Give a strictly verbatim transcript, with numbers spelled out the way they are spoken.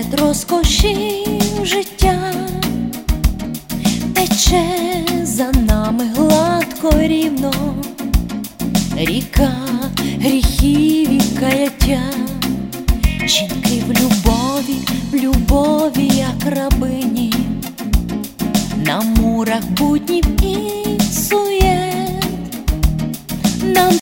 серед розкошів життя тече за нами гладко і рівно ріка гріхів і каяття. Жінки в любові, в любові, як рабині, на мурах буднів і суєт нам